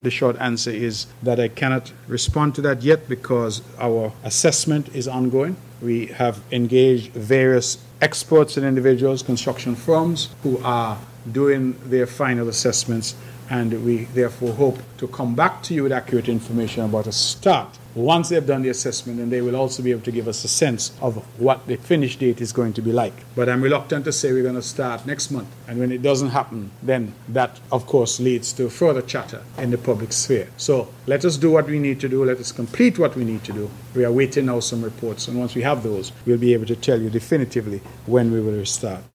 The short answer is that I cannot respond to that yet because our assessment is ongoing. We have engaged various experts and individuals, construction firms, who are doing their final assessments, and we therefore hope to come back to you with accurate information about a start once they've done the assessment, and they will also be able to give us a sense of what the finish date is going to be like. But I'm reluctant to say we're going to start next month, and when it doesn't happen, then that, of course, leads to further chatter in the public sphere. So let us do what we need to do. Let us complete what we need to do. We are waiting now some reports, and once we have those, we'll be able to tell you definitively when we will restart.